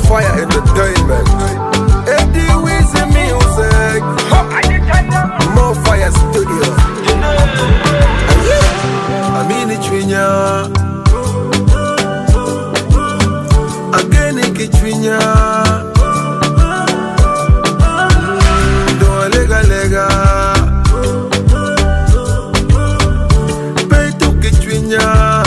Fire Entertainment. Eddie Weezy Music. More Fire Studio. Amini Chwinya Ageni Kichwinya Doa lega lega Peitu Kichwinya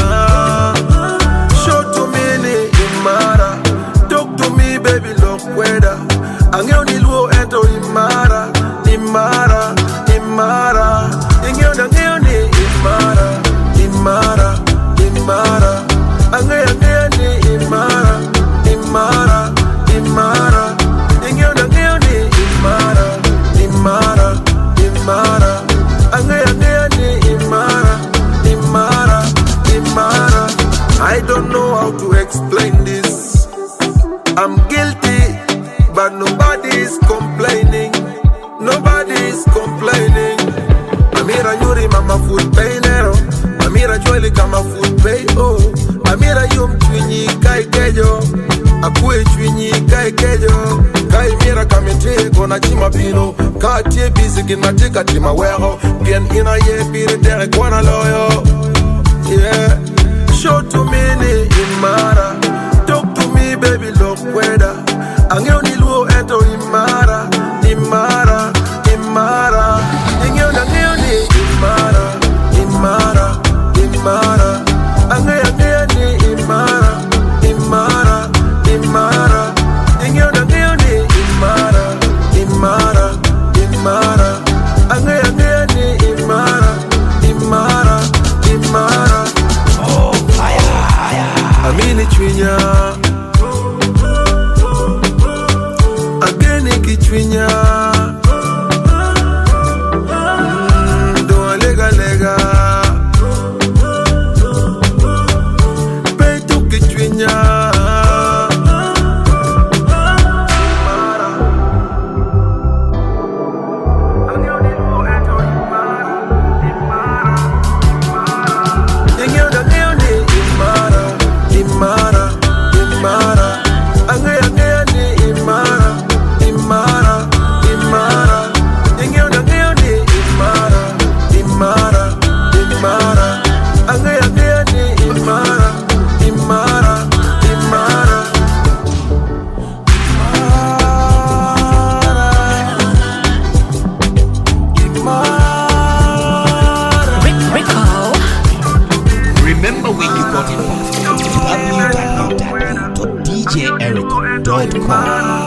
Show to me ni imara. Talk to me baby look weather. Angeo ni luo ento imara. Imara, imara. Ingeo na ngeo ni imara. Imara, imara. Angeo ni imara. Imara, imara. Ingeo na ngeo ni imara. Imara, imara. Angeo ni imara. Imara, imara. I don't know how to explain this. I'm guilty, but nobody's complaining. Nobody's complaining. Amira Yuri mama food pay nero. Amira Joeli kama food pay oh. Amira yum chwinyi kai kejo. Akue chwinyi kai kejo. Kai mira kamete kona chima pino. Katie busy kinatika tima wero. Bien ina ye pire tere kwana loyo. Yeah. Show to me ni imara. Talk to me baby look weather. Angeo ni luo eto imara. Imara, imara. Ingeo na ngeo ni imara. Imara, imara. Angeo ni imara. Imara, imara. Ingeo na ngeo ni imara. Imara, imara. Angeo ni imara. Imara, imara. Oh, fire. Amini Chwinya Ageni Kichwinya Doa lega lega Peitu Kichwinya Imara, imara. Angeo ni imara. Imara, imara. Ingeo na ngeo ni imara. Imara, imara. Angeo ni imara. Imara, imara. Rico. Remember where you got it from. www.djeric.com